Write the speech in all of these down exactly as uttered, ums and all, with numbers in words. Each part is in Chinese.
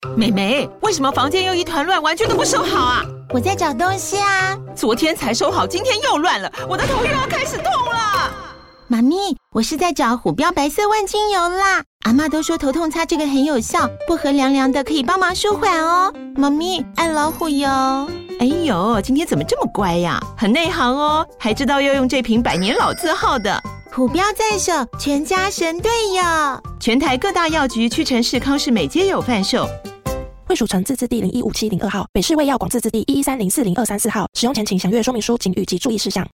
妹妹，为什么房间又一团乱，完全都不收好啊？ 我在找东西啊。 昨天才收好，今天又乱了，我的头又要开始痛了。 妈咪，我是在找虎标白色万金油啦。阿嬷都说头痛擦这个很有效，薄荷凉凉的，可以帮忙舒缓哦。妈咪，爱老虎油。 哎呦，今天怎么这么乖呀？很内行哦，还知道要用这瓶百年老字号的。 虎标在手，全家神队友。 全台各大药局、屈臣氏、康士美皆有贩售。 惠蜀城自治地零一五七零二号，北市卫药广自治地一一三零四零二三四号。使用前请详阅说明书、警语及注意事项。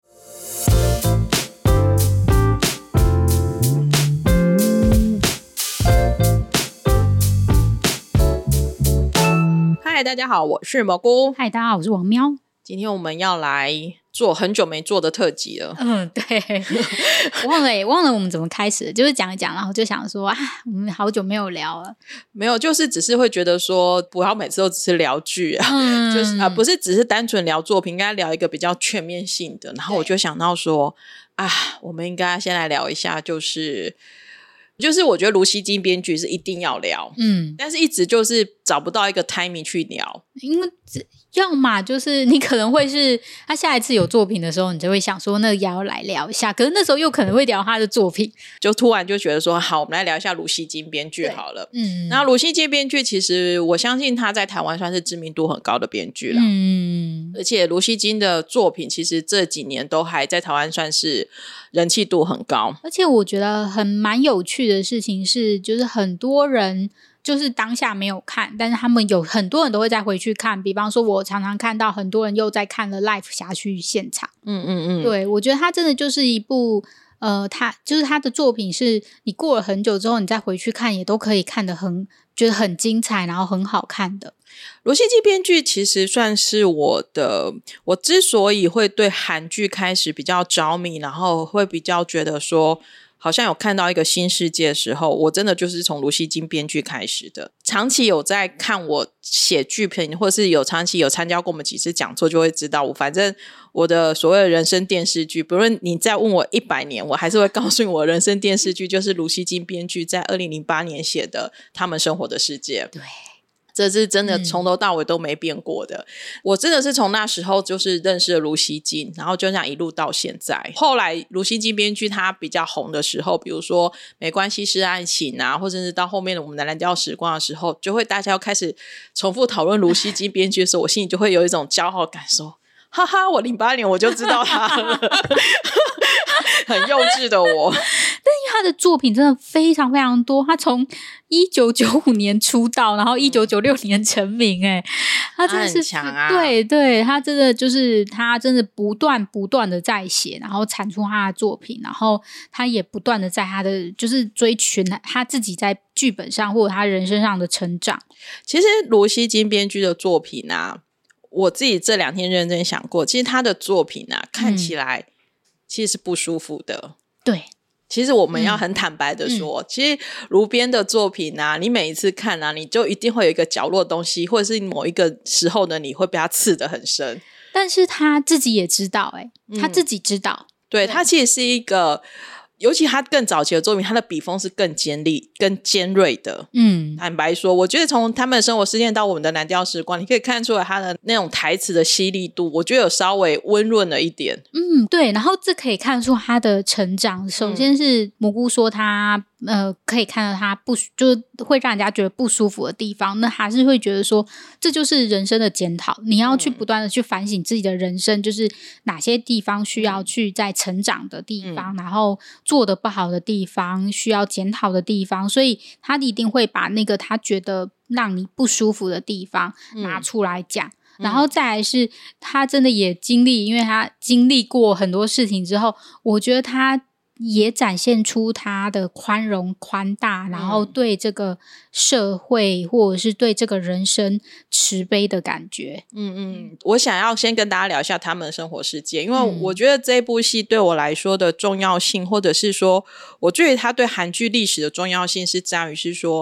嗨，大家好，我是蘑菇。 嗨，大家好，我是王喵。 今天我们要来做很久没做的特辑了。 嗯，对，忘了耶，忘了我们怎么开始的，就是讲一讲，然后就想说啊，我们好久没有聊了。 没有，就是只是会觉得说，不要每次都只是聊剧啊，嗯、就是啊，不是只是单纯聊作品，应该聊一个比较全面性的。然后我就想到说，啊，我们应该先来聊一下，就是就是我觉得卢熙京编剧是一定要聊，嗯，但是一直就是找不到一个 timing 去聊， 因为要嘛就是你可能会是他下一次有作品的时候，你就会想说那也要来聊一下，可是那时候又可能会聊他的作品， 就突然就觉得说好，我们来聊一下卢熙京编剧好了。嗯，然后卢熙京编剧其实我相信他在台湾算是知名度很高的编剧啦，嗯，而且卢熙京的作品其实这几年都还在台湾算是人气度很高， 而且我觉得很蛮有趣的事情是，就是很多人就是当下没有看，但是他们有很多人都会再回去看，比方说我常常看到很多人又在看了 live 辖区现场。嗯嗯嗯，对，我觉得他真的就是一部呃，他就是他的作品是你过了很久之后你再回去看也都可以看得很觉得很精彩，然后很好看的。 罗熙基编剧其实算是我的，我之所以会对韩剧开始比较着迷，然后会比较觉得说好像有看到一个新世界的时候，我真的就是从卢熙京编剧开始的。长期有在看我写剧评，或是有长期有参加过我们几次讲座，就会知道我反正我的所谓的人生电视剧，不论你再问我一百年，我还是会告诉你我人生电视剧就是卢熙京编剧在二零零八年写的《他们生活的世界》。 对， 这是真的从头到尾都没变过的、嗯、我真的是从那时候就是认识了卢熙京，然后就这样一路到现在。后来卢熙京编剧他比较红的时候，比如说没关系是爱情啊，或者是到后面的我们的蓝调时光的时候，就会大家要开始重复讨论卢熙京编剧的时候，我心里就会有一种骄傲感，说哈哈，我零八年我就知道他了很幼稚的我。 但因为他的作品真的非常非常多，他从一九九五年出道，然后一九九六年成名，诶他真的是他很强啊， 对对，他真的就是他真的不断不断的在写，然后产出他的作品，然后他也不断的在他的就是追寻他自己在剧本上或者他人生上的成长。 其实卢熙京编剧的作品啊，我自己这两天认真想过，其实他的作品啊看起来其实是不舒服的、嗯、 对， 其实我们要很坦白的说、嗯、其实卢编的作品啊，你每一次看啊，你就一定会有一个角落的东西，或者是某一个时候呢，你会被他刺得很深， 但是他自己也知道、欸嗯、他自己知道， 对，他其实是一个，尤其他更早期的作品，他的笔锋是更尖利更尖锐的。嗯，坦白说我觉得从他们的生活事件到我们的蓝调时光，你可以看出来他的那种台词的犀利度，我觉得有稍微温润了一点。嗯， 对，然后这可以看出他的成长。首先是蘑菇说他呃，可以看到他不就是会让人家觉得不舒服的地方，那还是会觉得说这就是人生的检讨，你要去不断的去反省自己的人生、嗯、就是哪些地方需要去在成长的地方、嗯、然后做的不好的地方需要检讨的地方，所以他一定会把那个他觉得让你不舒服的地方拿出来讲、嗯、然后再来是他真的也经历，因为他经历过很多事情之后，我觉得他也展现出他的宽容宽大，然后对这个社会或者是对这个人生慈悲的感觉。嗯嗯，我想要先跟大家聊一下他们的生活世界，因为我觉得这部戏对我来说的重要性、嗯、或者是说我觉得他对韩剧历史的重要性是在于是说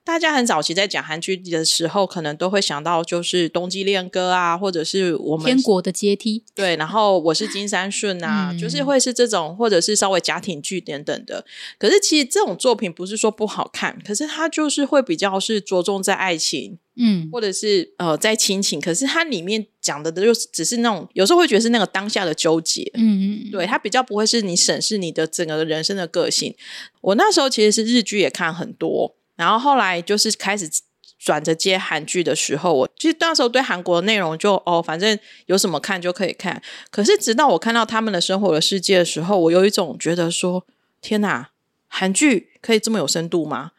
大家很早期在讲韩剧的时候可能都会想到就是冬季恋歌啊，或者是我们天国的阶梯， 对，然后我是金三顺啊、嗯、就是会是这种，或者是稍微家庭剧等等的。可是其实这种作品不是说不好看，可是它就是会比较是着重在爱情，嗯，或者是呃在亲情，可是它里面讲的就只是那种有时候会觉得是那个当下的纠结，嗯嗯，对，它比较不会是你审视你的整个人生的个性。我那时候其实是日剧也看很多，然后后来就是开始转着接韩剧的时候，我其实那时候对韩国的内容就哦，反正有什么看就可以看。可是直到我看到他们的生活的世界的时候，我有一种觉得说，天哪，韩剧可以这么有深度吗？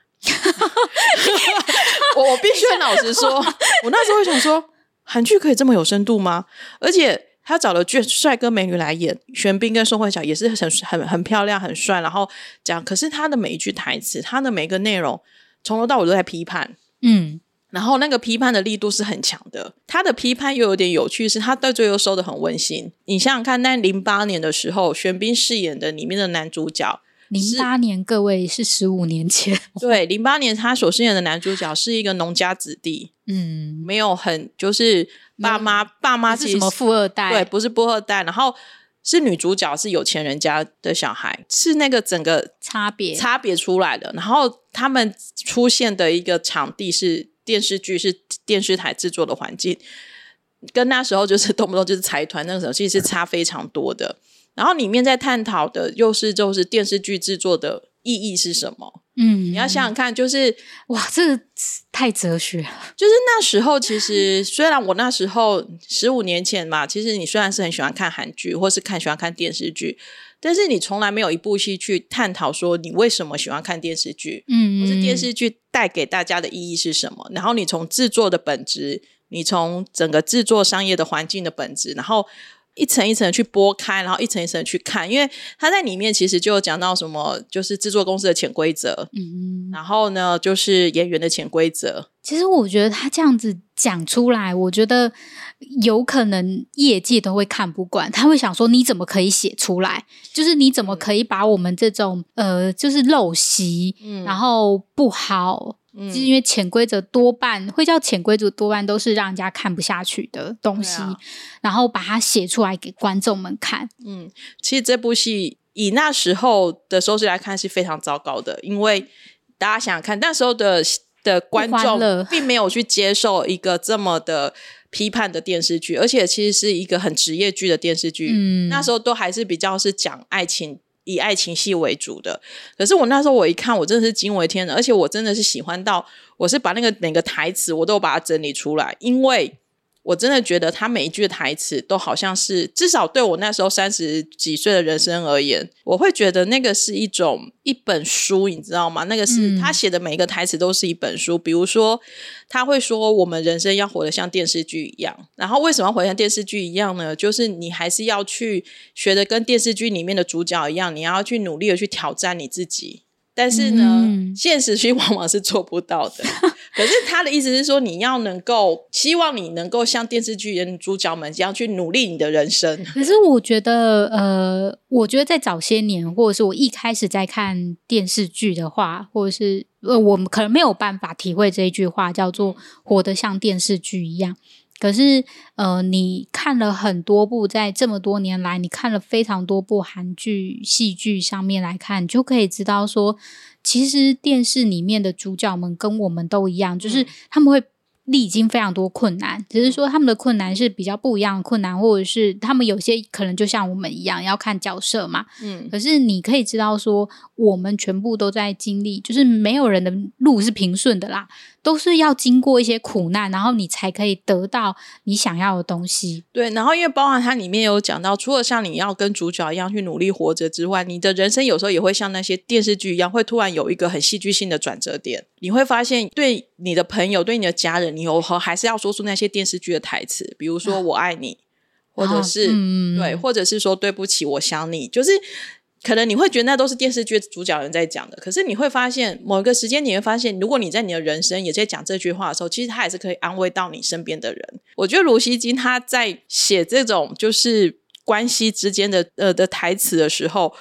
我我必须老实说，我那时候会想说，韩剧可以这么有深度吗？而且他找了帅哥美女来演，玄彬跟宋慧乔也是很很很漂亮很帅，然后讲，可是他的每一句台词，他的每一个内容从头到尾都在批判，嗯，然后那个批判的力度是很强的，他的批判又有点有趣，是他到最后收得很温馨。你想想看，在零八年的时候，玄彬饰演的里面的男主角， 零八年各位是十五年前， 对，零八年他所饰演的男主角是一个农家子弟，嗯，没有很就是爸妈、嗯、爸妈是什么富二代， 对，不是富二代，然后是女主角是有钱人家的小孩，是那个整个差别差别出来的。然后他们出现的一个场地是电视剧，是电视台制作的环境，跟那时候就是动不动就是财团那个时候其实是差非常多的。然后里面在探讨的又是就是电视剧制作的意义是什么。嗯，你要想想看，就是哇，这个太哲学了。 就是那时候其实虽然我那时候十五年前嘛，其实你虽然是很喜欢看韩剧或是看喜欢看电视剧，但是你从来没有一部戏去探讨说你为什么喜欢看电视剧，嗯，或是电视剧带给大家的意义是什么，然后你从制作的本质，你从整个制作商业的环境的本质，然后一层一层去拨开，然后一层一层去看，因为他在里面其实就有讲到什么就是制作公司的潜规则，嗯，然后呢就是演员的潜规则。 其实我觉得他这样子讲出来，我觉得有可能业界都会看不惯，他会想说你怎么可以写出来，就是你怎么可以把我们这种呃就是陋习、嗯、然后不好，就是因为潜规则多半会叫潜规则多半都是让人家看不下去的东西、啊、然后把它写出来给观众们看。 嗯，其实这部戏以那时候的收视来看是非常糟糕的，因为大家想想看那时候的的观众并没有去接受一个这么的批判的电视剧，而且其实是一个很职业剧的电视剧、嗯、那时候都还是比较是讲爱情，以爱情戏为主的。可是我那时候我一看我真的是惊为天人，而且我真的是喜欢到我是把那个每个台词我都把它整理出来，因为我真的觉得他每一句的台词都好像是至少对我那时候三十几岁的人生而言，我会觉得那个是一种一本书，你知道吗？那个是、嗯、他写的每一个台词都是一本书。比如说他会说我们人生要活得像电视剧一样，然后为什么要活得像电视剧一样呢？就是你还是要去学的跟电视剧里面的主角一样，你要去努力的去挑战你自己，但是呢、嗯、现实区往往是做不到的。可是他的意思是说你要能够希望你能够像电视剧的主角们这样去努力你的人生。 可是我觉得呃，我觉得在早些年或者是我一开始在看电视剧的话，或者是呃，我们可能没有办法体会这一句话叫做活得像电视剧一样。可是呃，你看了很多部，在这么多年来你看了非常多部韩剧戏剧上面来看，你就可以知道说其实电视里面的主角们跟我们都一样，就是他们会历经非常多困难，只是说他们的困难是比较不一样的困难，或者是他们有些可能就像我们一样要看角色嘛。嗯，可是你可以知道说我们全部都在经历，就是没有人的路是平顺的啦，都是要经过一些苦难，然后你才可以得到你想要的东西。 对，然后因为包含它里面有讲到，除了像你要跟主角一样去努力活着之外，你的人生有时候也会像那些电视剧一样，会突然有一个很戏剧性的转折点。你会发现对你的朋友对你的家人，你有还是要说出那些电视剧的台词，比如说我爱你、啊、或者是、嗯、对，或者是说对不起我想你，就是可能你会觉得那都是电视剧主角人在讲的，可是你会发现某一个时间你会发现，如果你在你的人生也在讲这句话的时候，其实他也是可以安慰到你身边的人。我觉得卢熙京他在写这种就是关系之间的呃的台词的时候，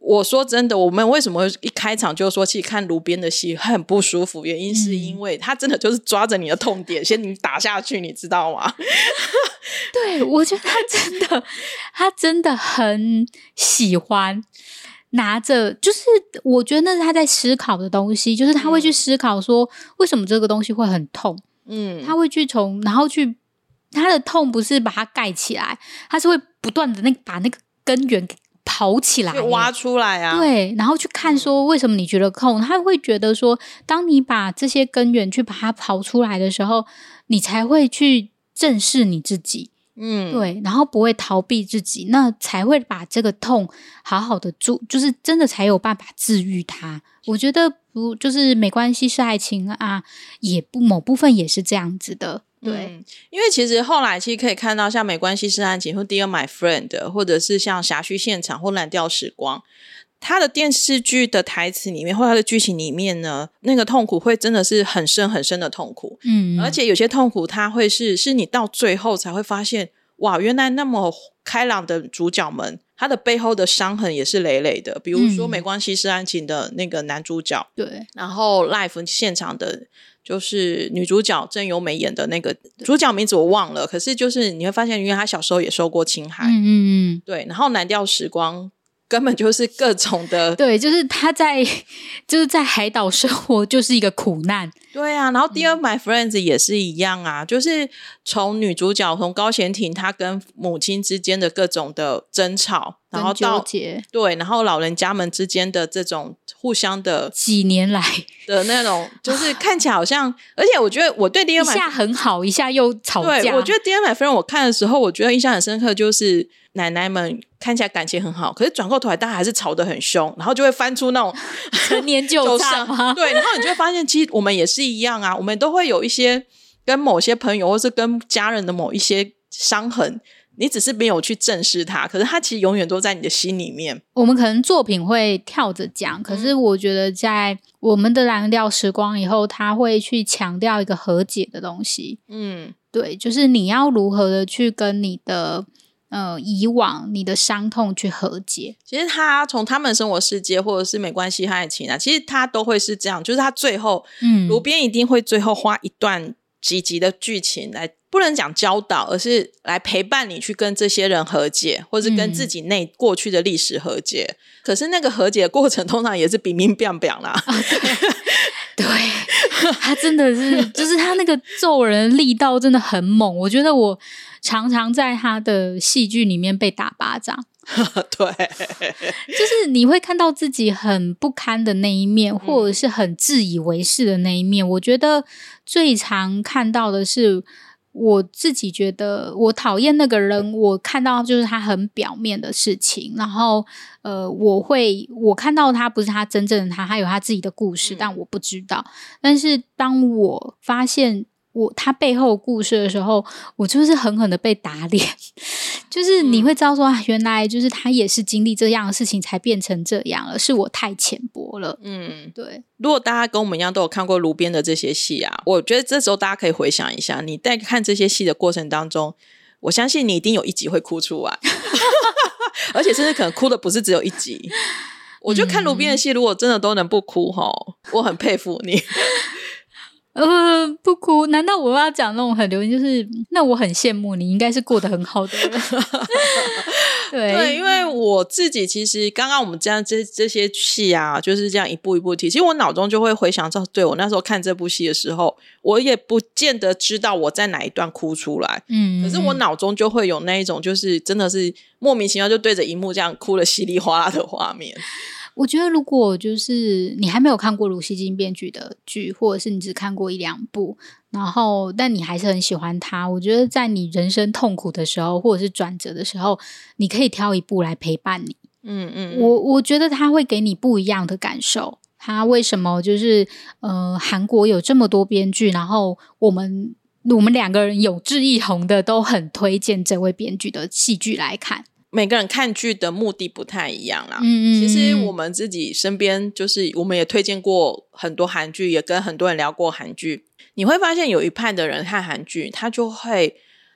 我说真的，我们为什么一开场就说其实看卢边的戏很不舒服，原因是因为他真的就是抓着你的痛点先你打下去，你知道吗？ 对，我觉得他真的他真的很喜欢拿着，就是我觉得那是他在思考的东西，就是他会去思考说为什么这个东西会很痛，嗯，他会去从然后去他的痛不是把它盖起来，他是会不断的那把那个根源刨起来， 挖出来啊， 对，然后去看说为什么你觉得痛，他会觉得说当你把这些根源去把它刨出来的时候，你才会去正视你自己，嗯，对，然后不会逃避自己，那才会把这个痛好好的住，就是真的才有办法治愈它。我觉得不就是没关系是爱情啊，也不某部分也是这样子的。对、嗯， 因为其实后来其实可以看到像没关系是爱情或 Dear My Friend 或者是像辖区现场或蓝调时光，他的电视剧的台词里面或他的剧情里面呢，那个痛苦会真的是很深很深的痛苦，嗯，而且有些痛苦它会是是你到最后才会发现，哇，原来那么开朗的主角们他的背后的伤痕也是累累的，比如说没关系是爱情的那个男主角，对，然后 Live 现场的就是女主角郑优美演的那个主角名字我忘了，可是就是你会发现因为她小时候也受过侵害，嗯嗯嗯，对，然后蓝调时光根本就是各种的， 对，就是他在就是在海岛生活就是一个苦难， 对啊，然后 Dear My Friends 也是一样啊、嗯、就是从女主角从高贤廷她跟母亲之间的各种的争吵，然后到纠结， 对，然后老人家们之间的这种互相的几年来的那种就是看起来好像而且我觉得我对 Dear My Friends 一下很好一下又吵架， 对，我觉得 Dear My Friends 我看的时候我觉得印象很深刻，就是奶奶们看起来感情很好，可是转过头来大家还是吵得很凶，然后就会翻出那种陈年旧账吗？ 对，然后你就会发现其实我们也是一样啊，我们都会有一些跟某些朋友或是跟家人的某一些伤痕，你只是没有去正视它，可是它其实永远都在你的心里面。 我们可能作品会跳着讲，可是我觉得在我们的蓝调时光以后，他会去强调一个和解的东西，嗯，对，就是你要如何的去跟你的呃，以往你的伤痛去和解。 其实他从他们生活世界或者是没关系和爱情啊，其实他都会是这样，就是他最后嗯，卢边一定会最后花一段几集的剧情来，不能讲教导，而是来陪伴你去跟这些人和解，或是跟自己内过去的历史和解、嗯、可是那个和解的过程通常也是乒乒乓乓啦、啊、 对, 对他真的是就是他那个揍人力道真的很猛，我觉得我常常在他的戏剧里面被打巴掌对， 就是你会看到自己很不堪的那一面，或者是很自以为是的那一面、嗯、我觉得最常看到的是我自己觉得我讨厌那个人，我看到就是他很表面的事情，然后呃，我会我看到他不是他真正的他，他有他自己的故事、嗯、但我不知道，但是当我发现我他背后的故事的时候，我就是狠狠的被打脸，就是你会知道说、嗯、啊，原来就是他也是经历这样的事情才变成这样了，是我太浅薄了。嗯，对。 如果大家跟我们一样都有看过卢边的这些戏啊，我觉得这时候大家可以回想一下，你在看这些戏的过程当中，我相信你一定有一集会哭出来而且甚至可能哭的不是只有一集。我觉得看卢边的戏如果真的都能不哭齁，我很佩服你呃，不哭？难道我要讲那种很流行？就是那我很羡慕你，应该是过得很好的人。对对，因为我自己其实刚刚我们这样这这些戏啊，就是这样一步一步提，其实我脑中就会回想到，对我那时候看这部戏的时候，我也不见得知道我在哪一段哭出来，嗯，可是我脑中就会有那一种，就是真的是莫名其妙就对着荧幕这样哭了稀里哗啦的画面。 我觉得如果就是你还没有看过卢锡金编剧的剧，或者是你只看过一两部，然后但你还是很喜欢他，我觉得在你人生痛苦的时候或者是转折的时候，你可以挑一部来陪伴你。嗯嗯，我我觉得他会给你不一样的感受。他为什么就是呃，韩国有这么多编剧，然后我们我们两个人有志一同的都很推荐这位编剧的戏剧来看。 每个人看剧的目的不太一样啦，嗯，其实我们自己身边就是我们也推荐过很多韩剧，也跟很多人聊过韩剧，你会发现有一派的人看韩剧他就会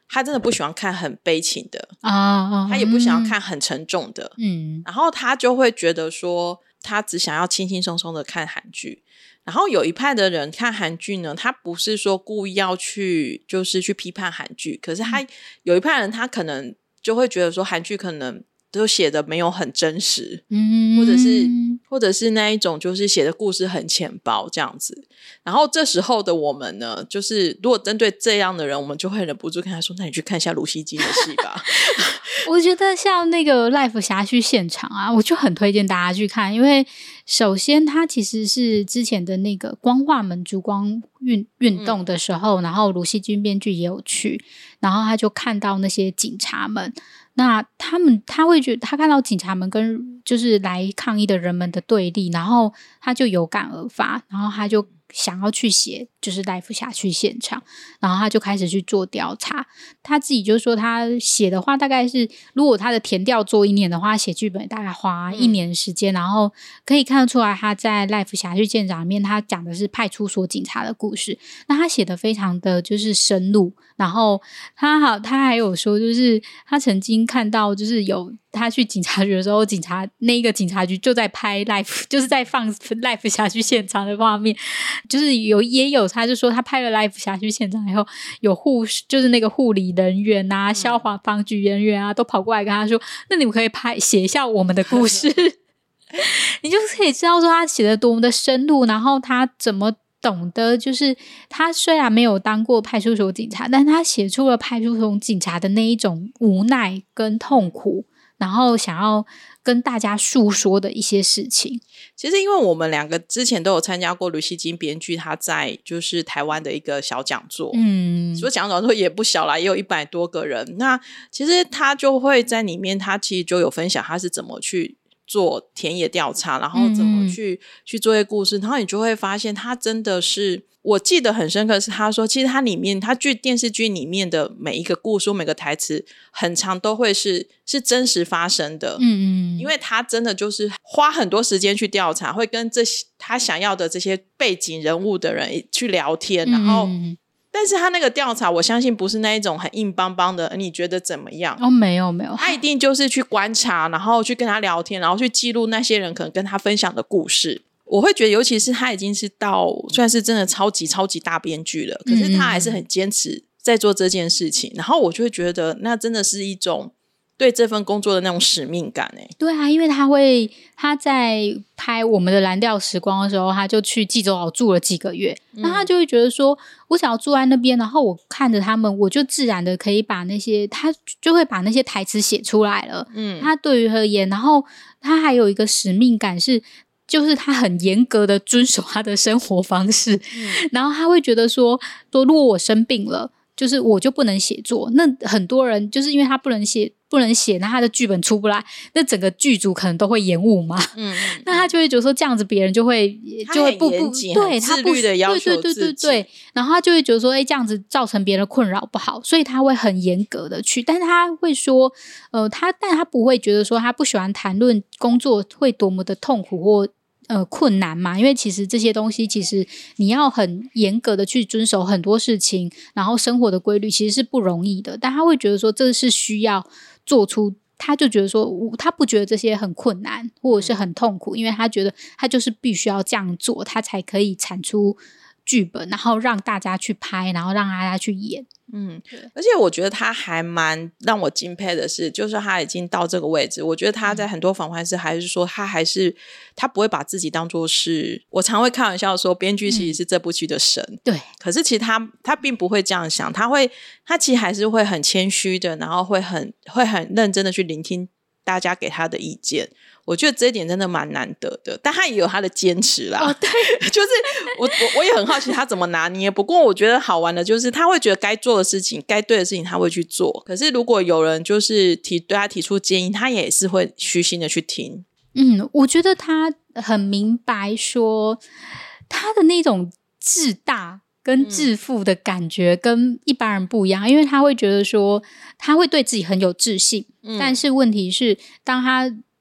他真的不喜欢看很悲情的啊， 他也不想要看很沉重的， 嗯， 然后他就会觉得说他只想要轻轻松松的看韩剧。然后有一派的人看韩剧呢，他不是说故意要去就是去批判韩剧，可是他有一派人他可能就会觉得说韩剧可能都写的没有很真实， 嗯， 或者是或者是那一种就是写的故事很浅薄这样子。然后这时候的我们呢，就是如果针对这样的人，我们就会忍不住跟他说，那你去看一下卢锡金的戏吧。 我觉得像那个 Life 辖区现场啊，我就很推荐大家去看，因为首先它其实是之前的那个光化门烛光运运动的时候、嗯、然后卢锡金编剧也有去，然后他就看到那些警察们，那他们他会觉得他看到警察们跟就是来抗议的人们的对立，然后他就有感而发，然后他就想要去写就是 Life 辖区现场，然后他就开始去做调查。他自己就说他写的话大概是如果他的填调做一年的话，写剧本大概花一年时间、嗯、然后可以看得出来他在 Life 辖区现场里面他讲的是派出所警察的故事，那他写的非常的就是深入，然后他好他还有说就是他曾经看到就是有他去警察局的时候，警察那一个警察局就在拍 Life 就是在放 Life 辖区现场的画面，就是有也有他就说他拍了 Life 辖区现场以后，有护士就是那个护理人员啊、消防防局人员啊都跑过来跟他说，那你们可以拍写一下我们的故事。你就可以知道说他写的多么的深入，然后他怎么懂得就是他虽然没有当过派出所警察，但他写出了派出所警察的那一种无奈跟痛苦，然后想要跟大家诉说的一些事情。 其实因为我们两个之前都有参加过卢锡金编剧他在就是台湾的一个小讲座，嗯，说讲讲座也不小啦，也有一百多个人。那其实他就会在里面他其实就有分享他是怎么去做田野调查，然后怎么去、嗯、去做一些故事，然后你就会发现他真的是，我记得很深刻是他说其实他里面他剧电视剧里面的每一个故事每个台词很常都会是是真实发生的，嗯嗯，因为他真的就是花很多时间去调查，会跟这些他想要的这些背景人物的人去聊天，然后、嗯但是他那个调查我相信不是那一种很硬邦邦的你觉得怎么样， 哦，没有没有， 他一定就是去观察，然后去跟他聊天，然后去记录那些人可能跟他分享的故事。我会觉得尤其是他已经是到算是真的超级超级大编剧了，可是他还是很坚持在做这件事情、嗯、然后我就会觉得那真的是一种对这份工作的那种使命感、欸、 对啊，因为他会他在拍我们的蓝调时光的时候，他就去济州岛住了几个月、嗯、那他就会觉得说我想要住在那边，然后我看着他们我就自然的可以把那些他就会把那些台词写出来了，嗯，他对于而言，然后他还有一个使命感是就是他很严格的遵守他的生活方式、嗯、然后他会觉得说说如果我生病了就是我就不能写作，那很多人就是因为他不能写不能写，那他的剧本出不来，那整个剧组可能都会延误嘛，嗯，那他就会觉得说这样子别人就会就会不不对他不自律的要求自己， 对对对对对，然后他就会觉得说哎，这样子造成别人的困扰不好，所以他会很严格的去，但是他会说呃他但他不会觉得说他不喜欢谈论工作会多么的痛苦或呃，困难嘛，因为其实这些东西其实你要很严格的去遵守很多事情，然后生活的规律其实是不容易的，但他会觉得说这是需要做出，他就觉得说他不觉得这些很困难或者是很痛苦，因为他觉得他就是必须要这样做，他才可以产出剧本，然后让大家去拍，然后让大家去演。 嗯，而且我觉得他还蛮让我敬佩的是，就是他已经到这个位置，我觉得他在很多访谈时还是说他还是他不会把自己当作是，我常会开玩笑说编剧其实是这部剧的神、嗯、对，可是其实他他并不会这样想，他会他其实还是会很谦虚的，然后会很会很认真的去聆听大家给他的意见，我觉得这一点真的蛮难得的，但他也有他的坚持啦。哦，对，就是我我我也很好奇他怎么拿捏。不过我觉得好玩的就是他会觉得该做的事情、该对的事情他会去做。可是如果有人就是提对他提出建议，他也是会虚心的去听。 嗯，我觉得他很明白说他的那种自大跟自负的感觉跟一般人不一样、嗯、因为他会觉得说他会对自己很有自信、嗯、但是问题是当他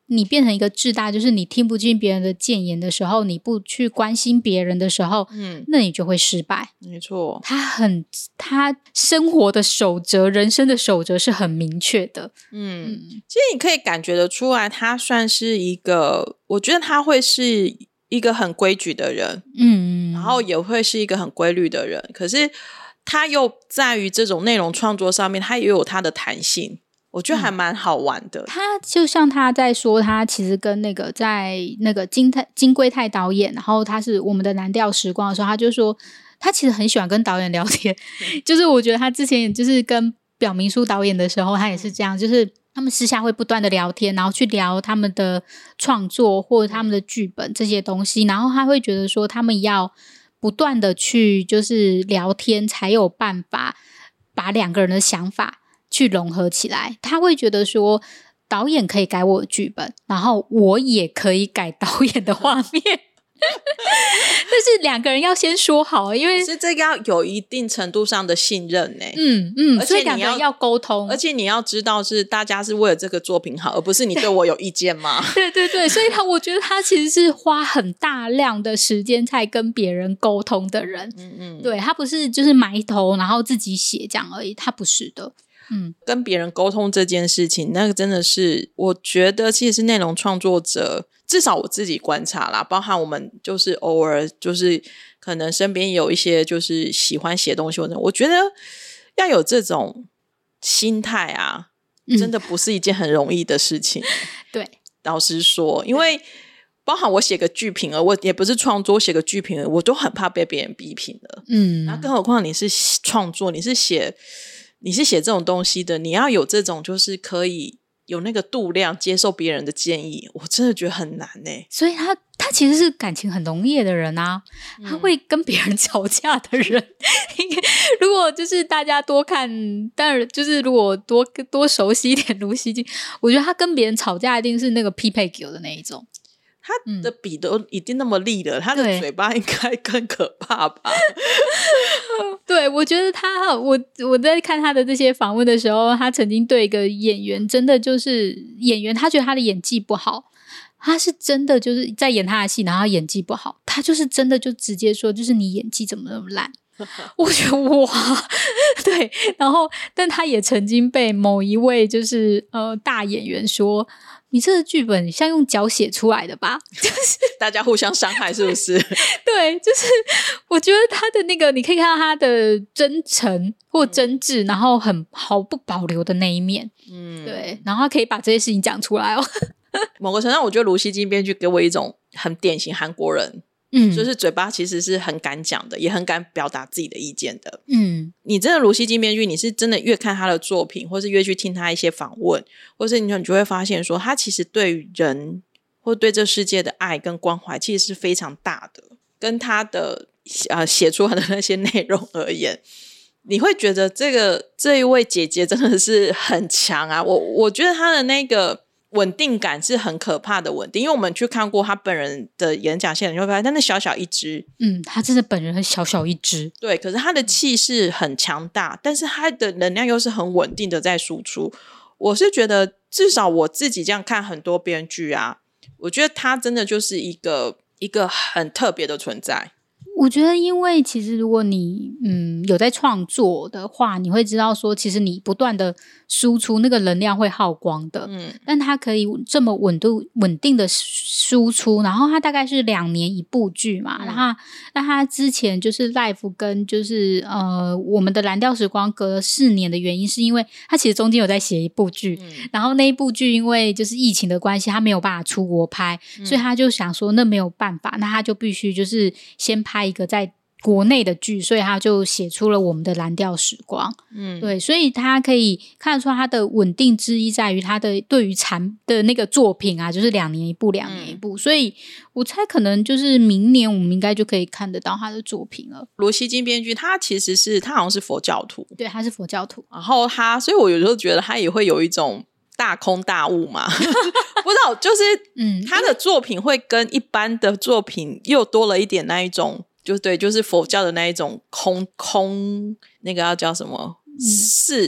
你变成一个自大，就是你听不进别人的谏言的时候，你不去关心别人的时候，嗯，那你就会失败。 没错， 他很他生活的守则，人生的守则是很明确的。 嗯, 嗯其实你可以感觉得出来，他算是一个，我觉得他会是一个很规矩的人，嗯，然后也会是一个很规律的人，可是他又在于这种内容创作上面，他也有他的弹性。我觉得还蛮好玩的、嗯、 他就像他在说他其实跟那个在那个金泰金龟泰导演，然后他是我们的蓝调时光的时候，他就说他其实很喜欢跟导演聊天、嗯、就是我觉得他之前也就是跟表明书导演的时候他也是这样，就是他们私下会不断的聊天，然后去聊他们的创作或者他们的剧本这些东西，然后他会觉得说他们要不断的去就是聊天才有办法把两个人的想法去融合起来。他会觉得说导演可以改我的剧本，然后我也可以改导演的画面但是两个人要先说好，因为是这个要有一定程度上的信任呢。 嗯嗯，所以两个人要沟通， 而且你要知道是大家是为了这个作品好，而不是你对我有意见吗？ 对对对，所以他我觉得他其实是花很大量的时间在跟别人沟通的人。嗯嗯，对，他不是就是埋头然后自己写这样而已，他不是的。嗯， 跟别人沟通这件事情，那个真的是我觉得其实是内容创作者，至少我自己观察啦，包含我们就是偶尔就是可能身边有一些就是喜欢写东西，我觉得要有这种心态啊、嗯、真的不是一件很容易的事情。 对， 老实说，因为包含我写个剧评了，我也不是创作，写个剧评了我都很怕被别人批评的。嗯，那更何况你是创作，你是写你是写这种东西的，你要有这种就是可以有那个度量接受别人的建议，我真的觉得很难欸。 所以他他其实是感情很浓烈的人啊，他会跟别人吵架的人、嗯、如果就是大家多看，当然就是如果多多熟悉一点卢锡进，我觉得他跟别人吵架一定是那个匹配狗的那一种， 他的笔都一定那么利了、嗯、他的嘴巴应该更可怕吧对，我觉得他我我在看他的这些访问的时候，他曾经对一个演员真的就是演员他觉得他的演技不好，他是真的就是在演他的戏，然后他演技不好，他就是真的就直接说就是你演技怎么那么烂我觉得哇对，然后但他也曾经被某一位就是呃大演员说你这个剧本像用脚写出来的吧就是大家互相伤害是不是对，就是我觉得他的那个你可以看到他的真诚或真挚、嗯、然后很毫不保留的那一面。嗯，对，然后他可以把这些事情讲出来哦某个程度上我觉得卢锡进编剧给我一种很典型韩国人，嗯，就是嘴巴其实是很敢讲的，也很敢表达自己的意见的。嗯，你真的卢锡进编剧，你是真的越看他的作品，或是越去听他一些访问，或是你就会发现说他其实对于人或对这世界的爱跟关怀其实是非常大的，跟他的呃写出来的那些内容而言，你会觉得这个这一位姐姐真的是很强啊。我我觉得她的那个稳定感是很可怕的稳定，因为我们去看过他本人的演讲现场，你会发现他那小小一只， 嗯，他真的本人很小小一只， 对，可是他的气势很强大，但是他的能量又是很稳定的在输出。我是觉得至少我自己这样看很多编剧啊，我觉得他真的就是一个一个很特别的存在。 我觉得因为其实如果你嗯有在创作的话，你会知道说其实你不断的输出那个能量会耗光的，嗯，但它可以这么稳度稳定的输出，然后它大概是两年一部剧嘛，嗯、然后那它之前就是 Life 跟就是呃我们的蓝调时光隔了四年的原因是因为它其实中间有在写一部剧、嗯、然后那一部剧因为就是疫情的关系他没有办法出国拍、嗯、所以他就想说那没有办法，那他就必须就是先拍一个在国内的剧，所以他就写出了我们的蓝调时光。嗯，对，所以他可以看得出他的稳定之一在于他的对于产的那个作品啊，就是两年一部两年一部、嗯、所以我猜可能就是明年我们应该就可以看得到他的作品了。 卢锡进编剧他其实是他好像是佛教徒， 对，他是佛教徒， 然后他所以我有时候觉得他也会有一种大空大悟嘛不知道就是嗯，他的作品会跟一般的作品又多了一点那一种就对，就是佛教的那一种空空那个要叫什么、嗯、是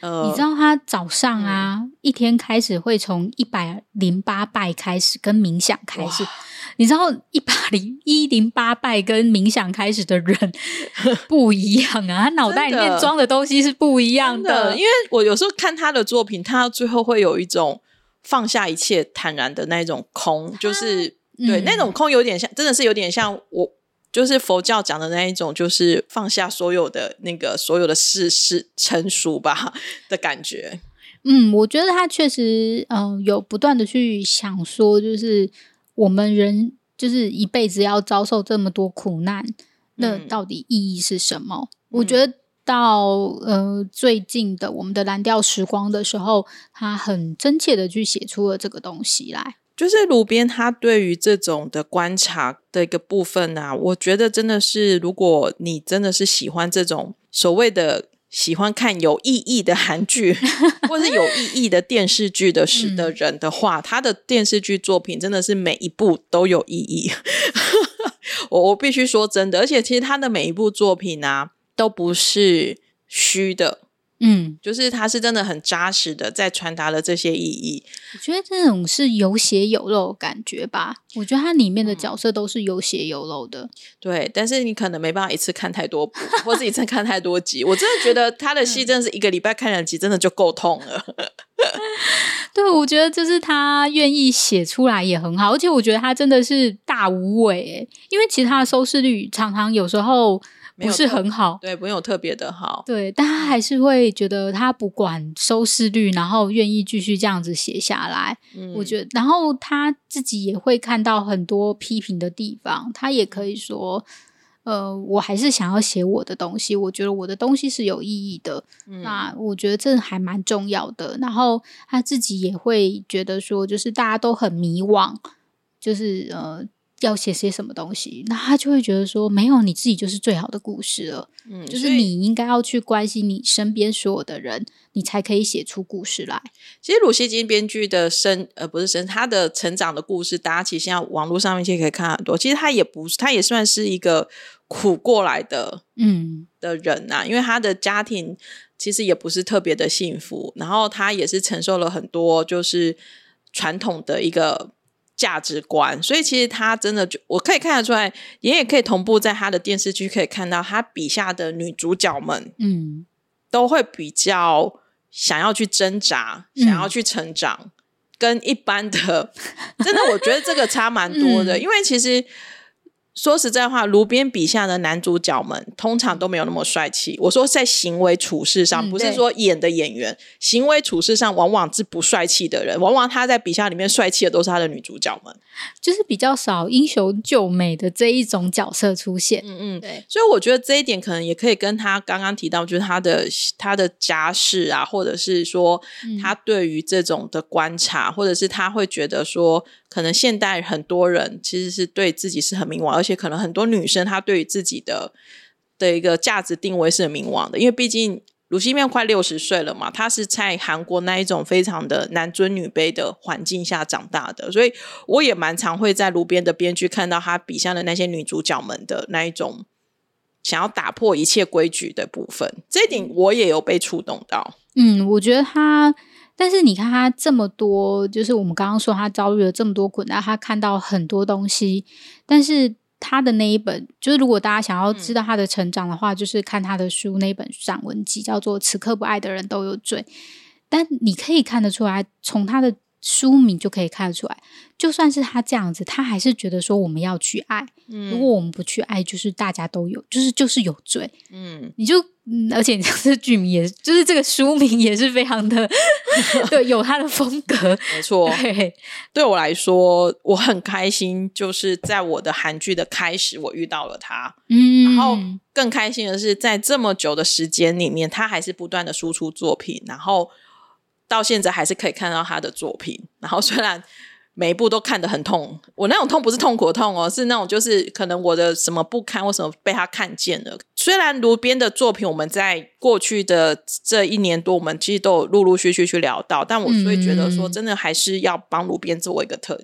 呃、你知道他早上啊、嗯、一天开始会从一百零八拜开始跟冥想开始，你知道一百零八拜跟冥想开始的人不一样啊，他脑袋里面装的东西是不一样 的, 的因为我有时候看他的作品，他最后会有一种放下一切坦然的那种空，就是对、嗯、那种空有点像，真的是有点像我就是佛教讲的那一种，就是放下所有的那个所有的事事成熟吧的感觉。 嗯，我觉得他确实嗯、呃，有不断的去想说，就是我们人就是一辈子要遭受这么多苦难，那到底意义是什么、嗯、我觉得到呃最近的我们的蓝调时光的时候，他很真切的去写出了这个东西来。 就是鲁边他对于这种的观察的一个部分啊，我觉得真的是，如果你真的是喜欢这种所谓的喜欢看有意义的韩剧或是有意义的电视剧的时的人的话、嗯、他的电视剧作品真的是每一部都有意义我, 我必须说真的，而且其实他的每一部作品啊都不是虚的，嗯，就是他是真的很扎实的在传达了这些意义。 我觉得这种是有血有肉的感觉吧，我觉得它里面的角色都是有血有肉的、嗯、 对，但是你可能没办法一次看太多部或是一次看太多集我真的觉得他的戏真的是一个礼拜看两集真的就够痛了对，我觉得就是他愿意写出来也很好，而且我觉得他真的是大无畏耶，因为其实他的收视率常常有时候不是很好， 对，没有特别的好， 对，但他还是会觉得他不管收视率，然后愿意继续这样子写下来、嗯、我觉得然后他自己也会看到很多批评的地方，他也可以说呃，我还是想要写我的东西，我觉得我的东西是有意义的、嗯、那我觉得这还蛮重要的。然后他自己也会觉得说就是大家都很迷惘，就是呃要写些什么东西，那他就会觉得说没有，你自己就是最好的故事了、嗯、就是你应该要去关心你身边所有的人，你才可以写出故事来。 其实鲁西金编剧的生呃不是生他的成长的故事，大家其实现在网络上面其实可以看很多，其实他也不是，他也算是一个苦过来的嗯的人啊，因为他的家庭其实也不是特别的幸福，然后他也是承受了很多就是传统的一个价值观，所以其实他真的就我可以看得出来，也也可以同步在他的电视剧可以看到他笔下的女主角们嗯，都会比较想要去挣扎、嗯、想要去成长，跟一般的真的我觉得这个差蛮多的、嗯、因为其实说实在话，卢边笔下的男主角们通常都没有那么帅气，我说在行为处事上、嗯、不是说演的演员，行为处事上往往是不帅气的人，往往他在笔下里面帅气的都是他的女主角们， 就是比较少英雄救美的这一种角色出现。嗯嗯， 对，所以我觉得这一点可能也可以跟他刚刚提到就是他的他的家世啊，或者是说他对于这种的观察、嗯、或者是他会觉得说可能现代很多人其实是对自己是很迷惘，而且可能很多女生她对于自己的的一个价值定位是很迷惘的，因为毕竟鲁西面快六十岁了嘛，她是在韩国那一种非常的男尊女卑的环境下长大的，所以我也蛮常会在卢边的编剧看到他笔下的那些女主角们的那一种想要打破一切规矩的部分，这一点我也有被触动到。 嗯，我觉得他但是你看他这么多，就是我们刚刚说他遭遇了这么多困难，他看到很多东西，但是他的那一本就是如果大家想要知道他的成长的话、嗯、就是看他的书，那本散文集叫做《此刻不爱的人都有罪》，但你可以看得出来，从他的书名就可以看得出来，就算是他这样子，他还是觉得说我们要去爱、嗯、如果我们不去爱，就是大家都有就是就是有罪。嗯，你就嗯，而且这剧名也就是这个书名也是非常的对，有他的风格。 没错， 对， 对我来说我很开心，就是在我的韩剧的开始我遇到了他，嗯，然后更开心的是在这么久的时间里面他还是不断的输出作品，然后到现在还是可以看到他的作品，然后虽然每一部都看得很痛，我那种痛不是痛苦的痛哦，是那种就是可能我的什么不堪或什么被他看见了。虽然卢边的作品我们在过去的这一年多我们其实都有陆陆续续去聊到，但我所以觉得说真的还是要帮卢边做一个特辑。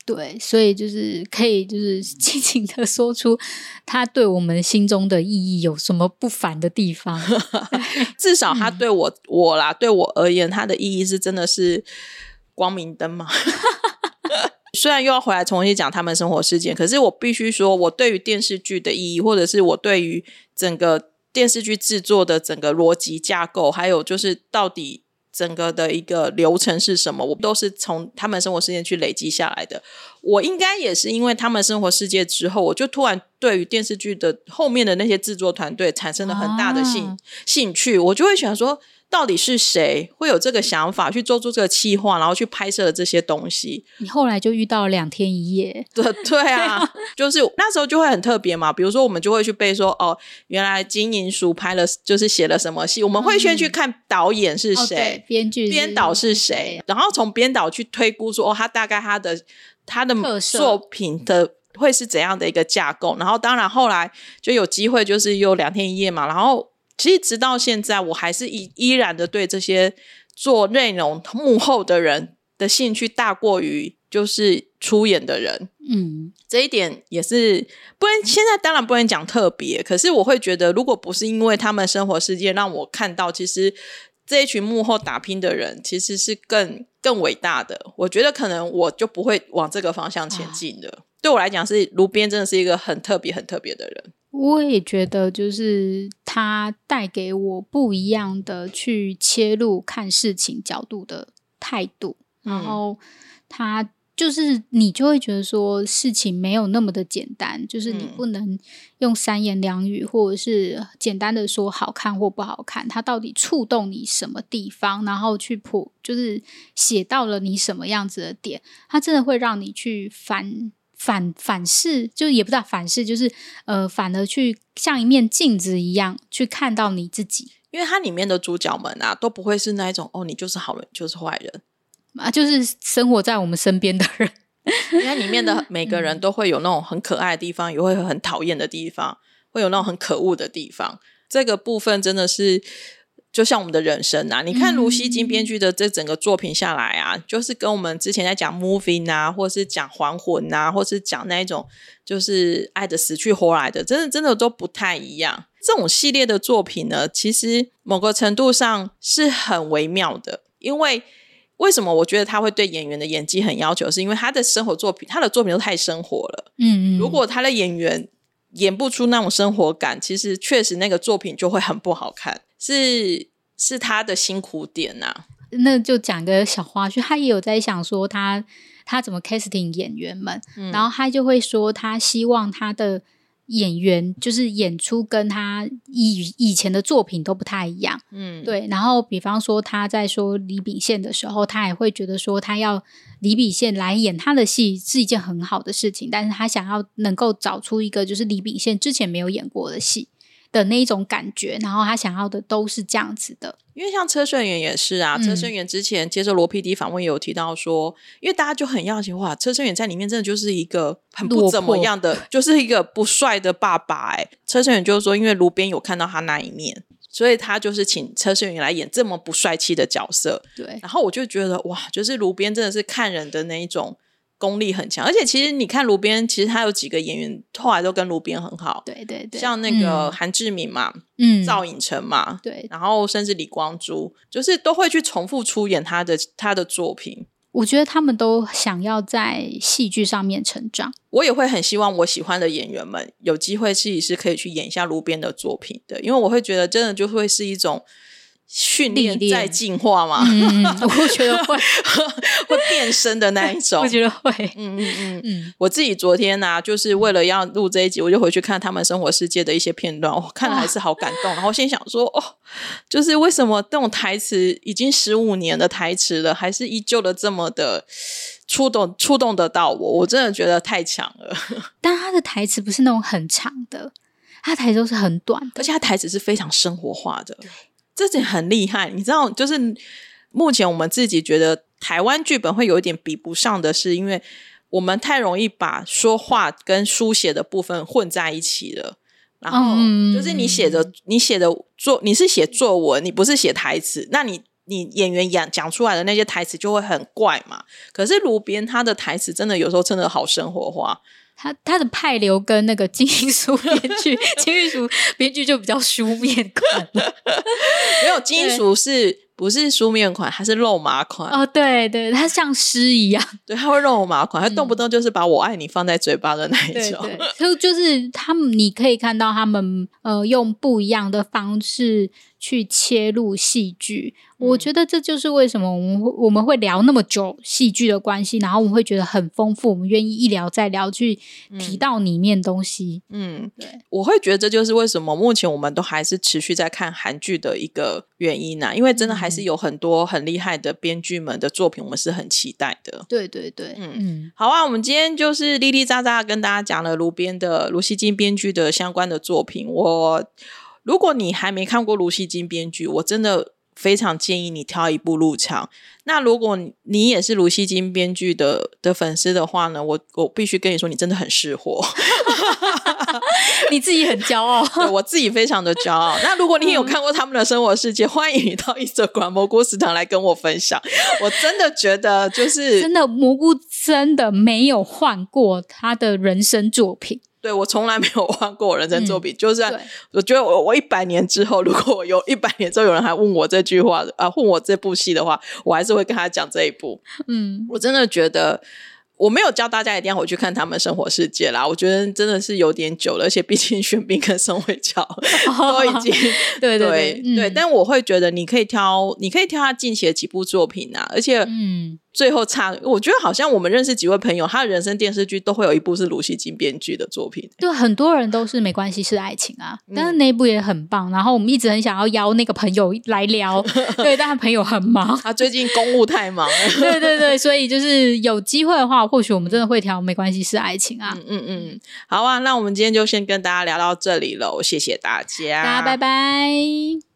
对，所以就是可以就是尽情的说出他对我们心中的意义有什么不凡的地方。 至少他对我、嗯、我啦对我而言他的意义是真的是光明灯嘛。虽然又要回来重新讲他们生活事件，可是我必须说我对于电视剧的意义，或者是我对于整个电视剧制作的整个逻辑架构，还有就是到底整个的一个流程是什么，我都是从他们生活事件去累积下来的。我应该也是因为他们生活世界之后，我就突然对于电视剧的后面的那些制作团队产生了很大的兴、啊、兴趣，我就会想说到底是谁会有这个想法去做出这个企划，然后去拍摄的这些东西。 你后来就遇到了两天一夜。 对对啊，就是那时候就会很特别嘛，比如说我们就会去背说哦，原来金银淑拍了就是写了什么戏，我们会先去看导演是谁、 嗯、编剧编导是谁，然后从编导去推估说哦，他大概他的他的作品的会是怎样的一个架构，然后当然后来就有机会就是有两天一夜嘛，然后其实直到现在我还是依依然的对这些做内容幕后的人的兴趣大过于就是出演的人。嗯，这一点也是不能现在当然不能讲特别，可是我会觉得如果不是因为他们生活世界让我看到其实这一群幕后打拼的人其实是更更伟大的，我觉得可能我就不会往这个方向前进的、啊、对我来讲是卢边真的是一个很特别很特别的人。 我也觉得就是他带给我不一样的去切入看事情角度的态度、嗯、然后他就是你就会觉得说事情没有那么的简单，就是你不能用三言两语或者是简单的说好看或不好看，它到底触动你什么地方，然后去破就是写到了你什么样子的点，它真的会让你去反反反视，就也不知道反视，就是呃，反而去像一面镜子一样去看到你自己。 因为它里面的主角们啊，都不会是那一种哦，你就是好人，就是坏人啊，就是生活在我们身边的人。 因为里面的每个人都会有那种很可爱的地方，也会有很讨厌的地方，会有那种很可恶的地方。这个部分真的是就像我们的人生啊，你看卢熙京编剧的这整个作品下来啊、嗯、就是跟我们之前在讲 Moving 啊，或是讲还魂啊，或是讲那一种就是爱的死去活来的，真的真的都不太一样。这种系列的作品呢，其实某个程度上是很微妙的，因为为什么我觉得他会对演员的演技很要求，是因为他的生活作品他的作品都太生活了。嗯嗯，如果他的演员演不出那种生活感，其实确实那个作品就会很不好看，是是他的辛苦点啊。 那就讲个小花絮，他也有在想说他他怎么 casting 演员们、嗯、然后他就会说他希望他的演员就是演出跟他以以前的作品都不太一样。嗯，对。然后比方说他在说李秉宪的时候，他也会觉得说他要李秉宪来演他的戏是一件很好的事情，但是他想要能够找出一个就是李秉宪之前没有演过的戏的那一种感觉，然后他想要的都是这样子的。 因为像车胜元也是啊、嗯、车胜元之前接受罗 P D 访问也有提到说，因为大家就很要紧，哇，车胜元在里面真的就是一个很不怎么样的，就是一个不帅的爸爸。哎，车胜元就是说因为卢边有看到他那一面，所以他就是请车胜元来演这么不帅气的角色。对，然后我就觉得哇，就是卢边真的是看人的那一种功力很强，而且其实你看卢边，其实他有几个演员后来都跟卢边很好。对对对，像那个韩志敏嘛，嗯，赵寅成嘛，对，然后甚至李光洙，就是都会去重复出演他的他的作品。 我觉得他们都想要在戏剧上面成长。 我也会很希望我喜欢的演员们有机会自己是可以去演一下卢边的作品的，因为我会觉得真的就会是一种训练再进化嘛。 嗯，我觉得会会变身的那一种。 我觉得会。 嗯嗯嗯嗯。我自己昨天啊，就是为了要录这一集，我就回去看他们生活世界的一些片段，我看了还是好感动。然后心想说，哦，就是为什么这种台词已经十五年的台词了，还是依旧的这么的触动触动得到我，我真的觉得太强了。 但他的台词不是那种很长的，他的台词都是很短的， 而且他台词是非常生活化的。对。这点很厉害，你知道，就是目前我们自己觉得台湾剧本会有一点比不上的是，因为我们太容易把说话跟书写的部分混在一起了。然后就是你写的、嗯、你写的作你是写作文，你不是写台词，那你你演员讲讲出来的那些台词就会很怪嘛。可是卢边他的台词真的有时候真的好生活化。 他他的派流跟那个金玉淑编剧金玉淑编剧就比较书面款了没有，金玉淑是不是书面款，它是肉麻款。 哦，对对，它像诗一样。 对，它会肉麻款，它动不动就是把我爱你放在嘴巴的那一种。 对对，就就是他们，你可以看到他们呃用不一样的方式去切入戏剧。我觉得这就是为什么我们会我们会聊那么久戏剧的关系，然后我们会觉得很丰富，我们愿意一聊再聊去提到里面东西。 嗯，对，我会觉得这就是为什么目前我们都还是持续在看韩剧的一个原因啊，因为真的还是有很多很厉害的编剧们的作品，我们是很期待的。 对对对， 嗯嗯，好啊，我们今天就是哩哩喳喳跟大家讲了卢编的卢锡金编剧的相关的作品。我如果你还没看过卢锡金编剧，我真的非常建议你挑一部入场。那如果你也是卢锡金编剧的的粉丝的话呢，我我必须跟你说，你真的很识货。 你自己很骄傲。 对，我自己非常的骄傲。那如果你有看过他们的生活世界，欢迎你到Instagram蘑菇食堂来跟我分享。我真的觉得就是真的蘑菇真的没有换过他的人生作品。 对，我从来没有换过我人生作品、嗯、就是我觉得我我一百年之后，如果我有一百年之后有人还问我这句话啊，问我这部戏的话，我还是会跟他讲这一部。嗯，我真的觉得我没有教大家一定要回去看他们生活世界啦，我觉得真的是有点久了，而且毕竟玄彬跟宋慧乔都已经对对对对, 对、嗯、但我会觉得你可以挑你可以挑他近期的几部作品啊，而且嗯。最后差，我觉得好像我们认识几位朋友，他的人生电视剧都会有一部是卢锡金编剧的作品。 对，很多人都是没关系是爱情啊、嗯、但是那一部也很棒，然后我们一直很想要邀那个朋友来聊对，但他朋友很忙， 他最近公务太忙了对对对，所以就是有机会的话，或许我们真的会调没关系是爱情啊。 嗯嗯嗯，好啊，那我们今天就先跟大家聊到这里了，谢谢大家， 大家拜拜。